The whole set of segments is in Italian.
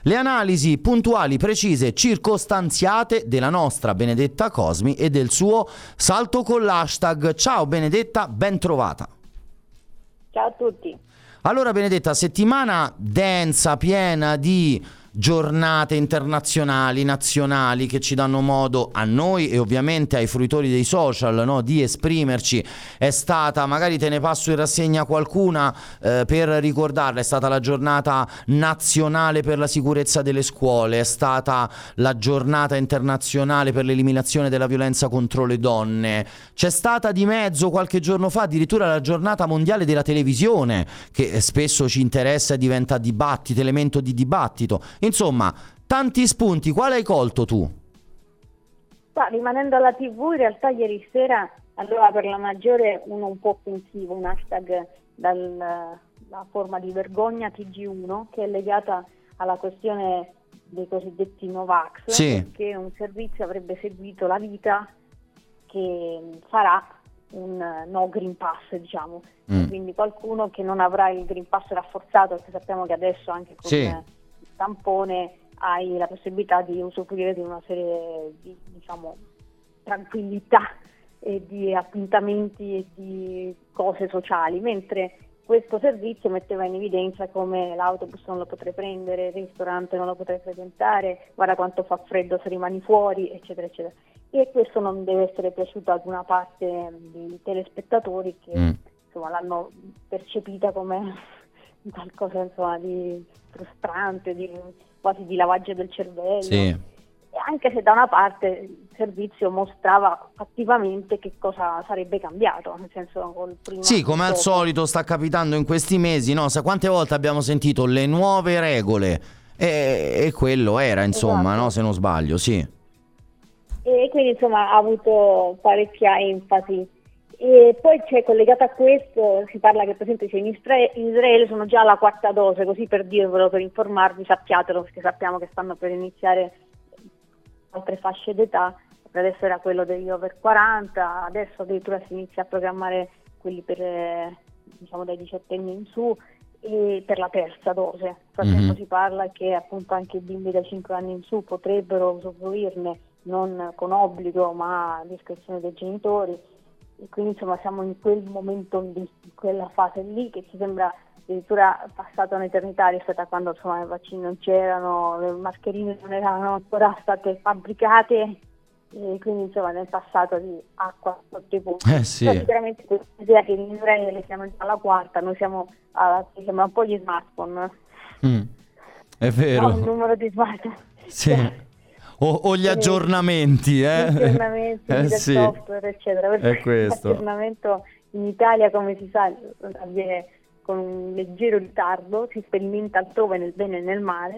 Le analisi puntuali, precise, circostanziate della nostra Benedetta Cosmi e del suo salto con l'hashtag. Ciao Benedetta, ben trovata. Ciao a tutti. Allora Benedetta, settimana densa, piena di giornate internazionali, nazionali, che ci danno modo a noi e ovviamente ai fruitori dei social, no, di esprimerci. È stata, magari te ne passo in rassegna qualcuna per ricordarla, è stata la giornata nazionale per la sicurezza delle scuole, è stata la giornata internazionale per l'eliminazione della violenza contro le donne, c'è stata di mezzo qualche giorno fa addirittura la giornata mondiale della televisione, che spesso ci interessa e diventa dibattito, elemento di dibattito. Insomma, tanti spunti. Quale hai colto tu? Rimanendo alla TV, in realtà ieri sera allora per la maggiore uno un po' offensivo, un hashtag dalla forma di vergogna TG1, che è legata alla questione dei cosiddetti Novax, sì, che un servizio avrebbe seguito la vita che farà un no Green Pass, diciamo. Quindi qualcuno che non avrà il Green Pass rafforzato, perché sappiamo che adesso anche con il tampone hai la possibilità di usufruire di una serie di, diciamo, tranquillità e di appuntamenti e di cose sociali, mentre questo servizio metteva in evidenza come l'autobus non lo potrei prendere, il ristorante non lo potrei frequentare, guarda quanto fa freddo se rimani fuori, eccetera, eccetera. E questo non deve essere piaciuto ad una parte di telespettatori che insomma l'hanno percepita come qualcosa insomma di frustrante, quasi di lavaggio del cervello. Sì. E anche se da una parte il servizio mostrava attivamente che cosa sarebbe cambiato, nel senso col prima. Sì, come al solito sta capitando in questi mesi, no? Quante volte abbiamo sentito le nuove regole e quello era, insomma, esatto. No? Se non sbaglio, sì. E quindi insomma ha avuto parecchia enfasi. E poi c'è collegata a questo, si parla che per esempio in Israele sono già alla quarta dose, così per dirvelo, per informarvi, sappiatelo, perché sappiamo che stanno per iniziare altre fasce d'età. Adesso era quello degli over 40, adesso addirittura si inizia a programmare quelli per diciamo dai 18 anni in su e per la terza dose. Nel frattempo si parla che appunto anche i bimbi da 5 anni in su potrebbero usufruirne, non con obbligo ma a discrezione dei genitori. E quindi insomma siamo in quel momento lì, in quella fase lì che ci sembra addirittura passata un'eternità rispetto a quando insomma i vaccini non c'erano, le mascherine non erano ancora state fabbricate, e quindi insomma nel passato di acqua sotto i ponti. Sì. Però sicuramente l'idea che in Israele siamo già alla quarta, noi siamo sembra un po' gli smartphone. È vero. No, il numero di smartphone. Sì. O gli aggiornamenti, Gli aggiornamenti del sì. software, eccetera. È questo. L'aggiornamento in Italia, come si sa, avviene con un leggero ritardo, si sperimenta altrove nel bene e nel male.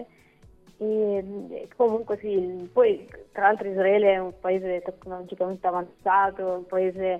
E comunque sì, poi tra l'altro Israele è un paese tecnologicamente avanzato, un paese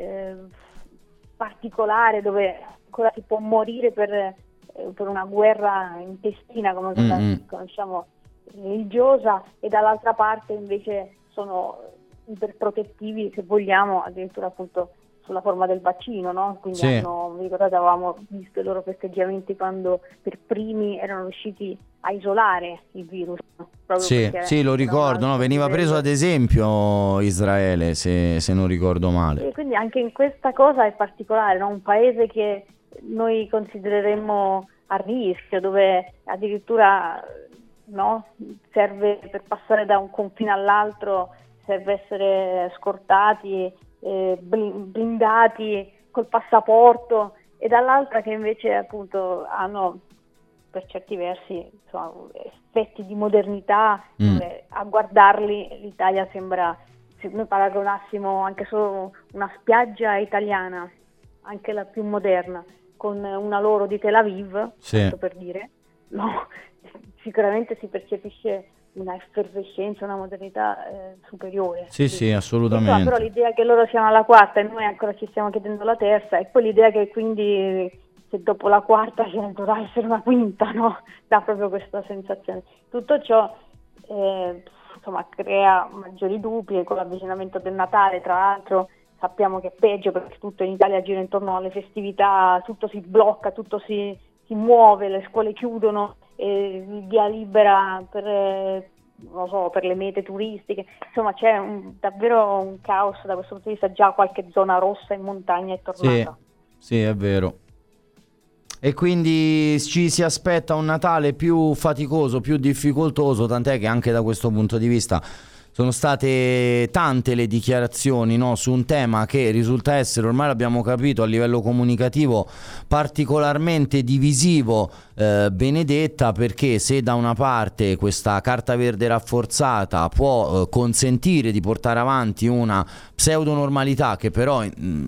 particolare dove ancora si può morire per una guerra intestina, come la conosciamo, religiosa, e dall'altra parte invece sono iperprotettivi, se vogliamo, addirittura appunto sulla forma del vaccino, no? Quindi vi ricordate, avevamo visto i loro festeggiamenti quando per primi erano riusciti a isolare il virus. Sì, lo ricordo, no? Veniva preso ad esempio Israele, se non ricordo male. E quindi anche in questa cosa è particolare, no? Un paese che noi considereremmo a rischio, dove addirittura serve per passare da un confine all'altro, serve essere scortati, blindati col passaporto, e dall'altra che invece appunto hanno per certi versi insomma, effetti di modernità, a guardarli l'Italia sembra, se noi paragonassimo anche solo una spiaggia italiana, anche la più moderna, con una loro di Tel Aviv, tanto per dire, no, sicuramente si percepisce una effervescenza, una modernità superiore. Sì, assolutamente. Però l'idea che loro siano alla quarta e noi ancora ci stiamo chiedendo la terza, e poi l'idea che quindi se dopo la quarta dovrà essere una quinta, no? Dà proprio questa sensazione. Tutto ciò insomma crea maggiori dubbi, e con l'avvicinamento del Natale, tra l'altro, sappiamo che è peggio perché tutto in Italia gira intorno alle festività, tutto si blocca, tutto si muove, le scuole chiudono, via libera per, non so, per le mete turistiche, insomma c'è davvero un caos da questo punto di vista, già qualche zona rossa in montagna è tornata. Sì, è vero. E quindi ci si aspetta un Natale più faticoso, più difficoltoso, tant'è che anche da questo punto di vista sono state tante le dichiarazioni, no, su un tema che risulta essere, ormai l'abbiamo capito, a livello comunicativo particolarmente divisivo, Benedetta, perché se da una parte questa carta verde rafforzata può consentire di portare avanti una pseudonormalità che però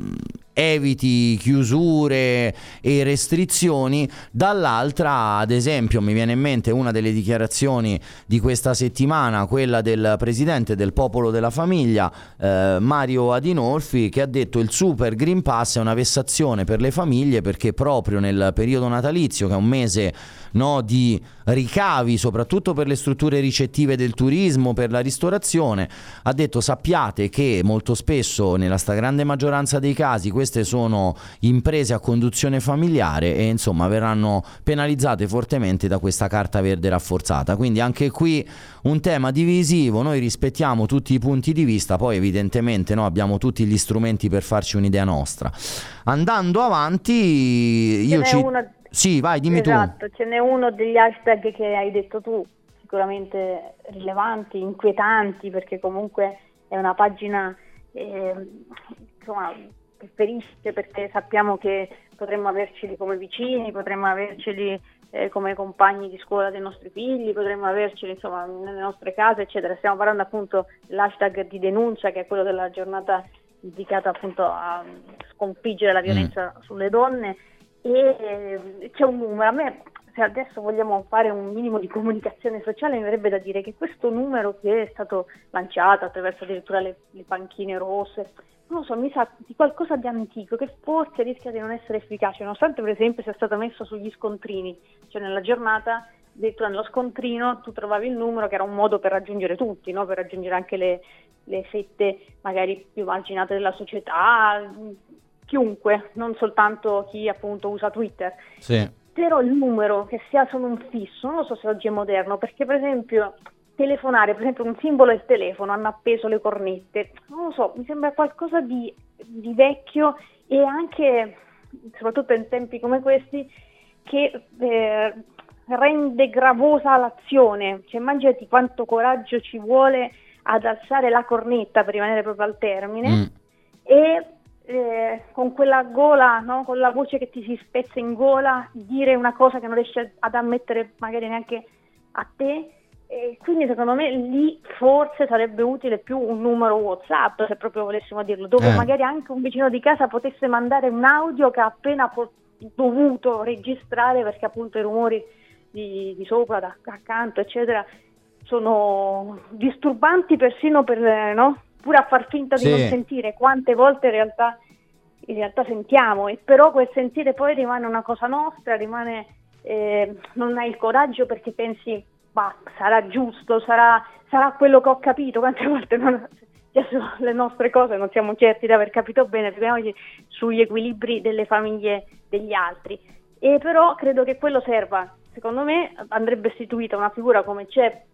eviti chiusure e restrizioni, dall'altra, ad esempio, mi viene in mente una delle dichiarazioni di questa settimana, quella del presidente del Popolo della Famiglia, Mario Adinolfi, che ha detto: il Super Green Pass è una vessazione per le famiglie, perché proprio nel periodo natalizio, che è un mese, no, di ricavi soprattutto per le strutture ricettive del turismo, per la ristorazione, ha detto: sappiate che molto spesso, nella stragrande maggioranza dei casi, queste sono imprese a conduzione familiare e insomma verranno penalizzate fortemente da questa carta verde rafforzata. Quindi anche qui un tema divisivo, noi rispettiamo tutti i punti di vista, poi evidentemente, no, abbiamo tutti gli strumenti per farci un'idea nostra. Andando avanti, Sì, vai, dimmi tu. Esatto, ce n'è uno degli hashtag che hai detto tu, sicuramente rilevanti, inquietanti, perché comunque è una pagina insomma, che ferisce, perché sappiamo che potremmo averceli come vicini, potremmo averceli come compagni di scuola dei nostri figli, potremmo averceli insomma nelle nostre case, eccetera. Stiamo parlando appunto dell'hashtag di denuncia, che è quello della giornata dedicata appunto a sconfiggere la violenza sulle donne. E c'è un numero, a me, se adesso vogliamo fare un minimo di comunicazione sociale, mi verrebbe da dire che questo numero, che è stato lanciato attraverso addirittura le panchine rosse, non lo so, mi sa di qualcosa di antico, che forse rischia di non essere efficace, nonostante per esempio sia stato messo sugli scontrini, cioè nella giornata, addirittura nello scontrino tu trovavi il numero, che era un modo per raggiungere tutti, no? Per raggiungere anche le fette magari più marginate della società, chiunque, non soltanto chi appunto usa Twitter. Sì. Però il numero che sia solo un fisso, non lo so se oggi è moderno, perché per esempio telefonare, per esempio un simbolo è il telefono, hanno appeso le cornette, non lo so, mi sembra qualcosa di vecchio, e anche, soprattutto in tempi come questi, che rende gravosa l'azione. Cioè immaginati quanto coraggio ci vuole ad alzare la cornetta, per rimanere proprio al termine, e con quella gola, no? Con la voce che ti si spezza in gola, dire una cosa che non riesci ad ammettere magari neanche a te. E quindi secondo me lì forse sarebbe utile più un numero WhatsApp, se proprio volessimo dirlo, dove magari anche un vicino di casa potesse mandare un audio che ha appena dovuto registrare, perché appunto i rumori di sopra, da accanto, eccetera, sono disturbanti persino per, no? Pure a far finta di non sentire, quante volte in realtà sentiamo, e però quel sentire poi rimane una cosa nostra, rimane, non hai il coraggio perché pensi, bah, sarà giusto, sarà quello che ho capito. Quante volte le nostre cose non siamo certi di aver capito bene, figuriamoci sugli equilibri delle famiglie degli altri. E però credo che quello serva, secondo me andrebbe istituita una figura come c'è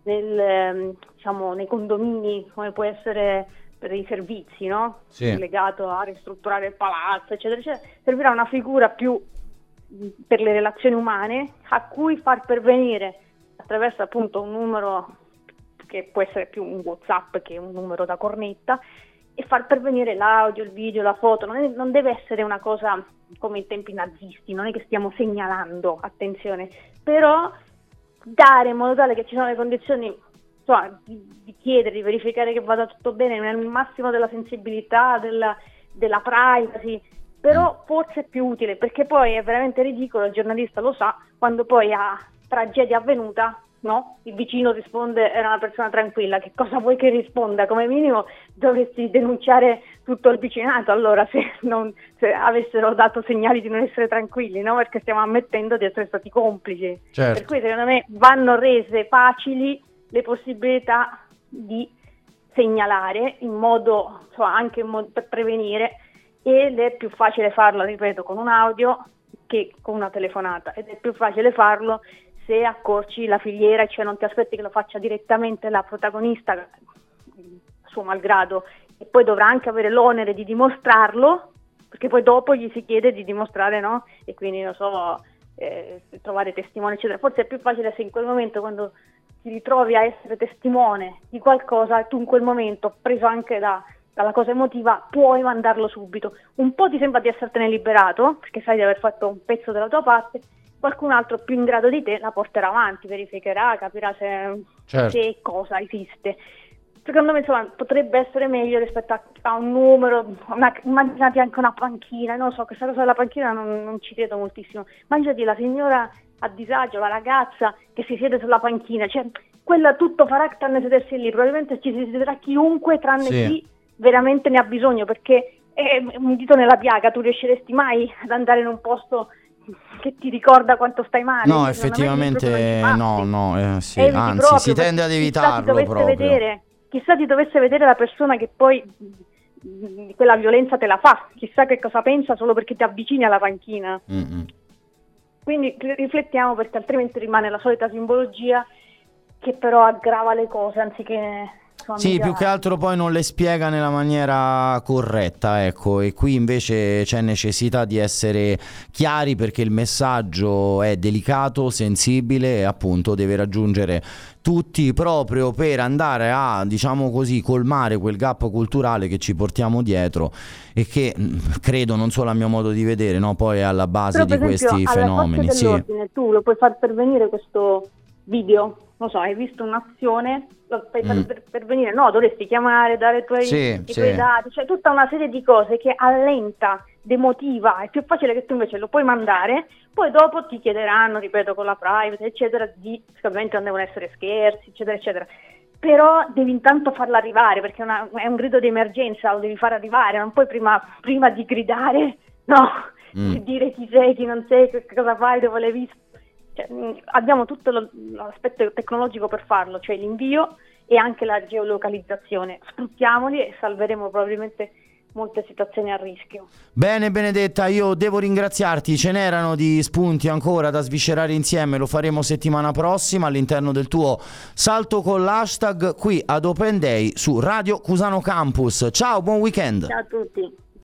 nei condomini, come può essere per i servizi, no? Sì. Legato a ristrutturare il palazzo, eccetera, eccetera. Servirà una figura più per le relazioni umane, a cui far pervenire attraverso appunto un numero che può essere più un WhatsApp che un numero da cornetta, e far pervenire l'audio, il video, la foto. Non deve essere una cosa come in tempi nazisti, non è che stiamo segnalando, attenzione, però dare in modo tale che ci sono le condizioni, insomma, di chiedere, di verificare che vada tutto bene nel massimo della sensibilità, della privacy. Però forse è più utile, perché poi è veramente ridicolo, il giornalista lo sa, quando poi a tragedia avvenuta, no? Il vicino risponde era una persona tranquilla. Che cosa vuoi che risponda? Come minimo dovresti denunciare tutto il vicinato, allora, se avessero dato segnali di non essere tranquilli, no? Perché stiamo ammettendo di essere stati complici. Certo. Per cui secondo me vanno rese facili le possibilità di segnalare in modo, insomma, anche per prevenire, ed è più facile farlo, ripeto, con un audio che con una telefonata, ed è più facile farlo se accorci la filiera, cioè non ti aspetti che lo faccia direttamente la protagonista, suo malgrado, e poi dovrà anche avere l'onere di dimostrarlo, perché poi dopo gli si chiede di dimostrare, no? E quindi, non so, trovare testimone, eccetera. Forse è più facile se in quel momento, quando ti ritrovi a essere testimone di qualcosa, tu in quel momento, preso anche dalla cosa emotiva, puoi mandarlo subito. Un po' ti sembra di essertene liberato, perché sai di aver fatto un pezzo della tua parte, qualcun altro più in grado di te la porterà avanti, verificherà, capirà se cosa esiste. Secondo me, insomma, potrebbe essere meglio rispetto a un numero, immaginati anche una panchina, non so, questa cosa della panchina non ci credo moltissimo. Immaginati la signora a disagio, la ragazza che si siede sulla panchina, cioè quella tutto farà tranne sedersi lì, probabilmente ci si siederà chiunque tranne chi veramente ne ha bisogno, perché è un dito nella piaga, tu riusciresti mai ad andare in un posto che ti ricorda quanto stai male? No, effettivamente sì, anzi si tende ad evitarlo proprio. Chissà ti dovesse vedere la persona che poi quella violenza te la fa, chissà che cosa pensa solo perché ti avvicini alla panchina. Quindi riflettiamo, perché altrimenti rimane la solita simbologia che però aggrava le cose anziché... Sì, più che altro poi non le spiega nella maniera corretta, ecco, e qui invece c'è necessità di essere chiari, perché il messaggio è delicato, sensibile e appunto deve raggiungere tutti, proprio per andare a, diciamo così, colmare quel gap culturale che ci portiamo dietro e che credo, non solo a mio modo di vedere, no, poi è alla base di questi fenomeni. Però, per esempio, tu lo puoi far pervenire questo video, non so, hai visto un'azione, lo fai pervenire, no, dovresti chiamare, dare i tuoi dati, cioè tutta una serie di cose che allenta, demotiva. È più facile che tu invece lo puoi mandare, poi dopo ti chiederanno, ripeto, con la privacy, eccetera, ovviamente non devono essere scherzi, eccetera, eccetera. Però devi intanto farla arrivare, perché è un grido di emergenza, lo devi far arrivare, non puoi prima di gridare, no, di dire chi sei, chi non sei, che cosa fai, dove l'hai visto. Abbiamo tutto l'aspetto tecnologico per farlo, cioè l'invio e anche la geolocalizzazione. Sfruttiamoli e salveremo probabilmente molte situazioni a rischio. Bene Benedetta, io devo ringraziarti, ce n'erano di spunti ancora da sviscerare insieme, lo faremo settimana prossima all'interno del tuo Salto con l'Hashtag qui ad Open Day su Radio Cusano Campus. Ciao, buon weekend. Ciao a tutti.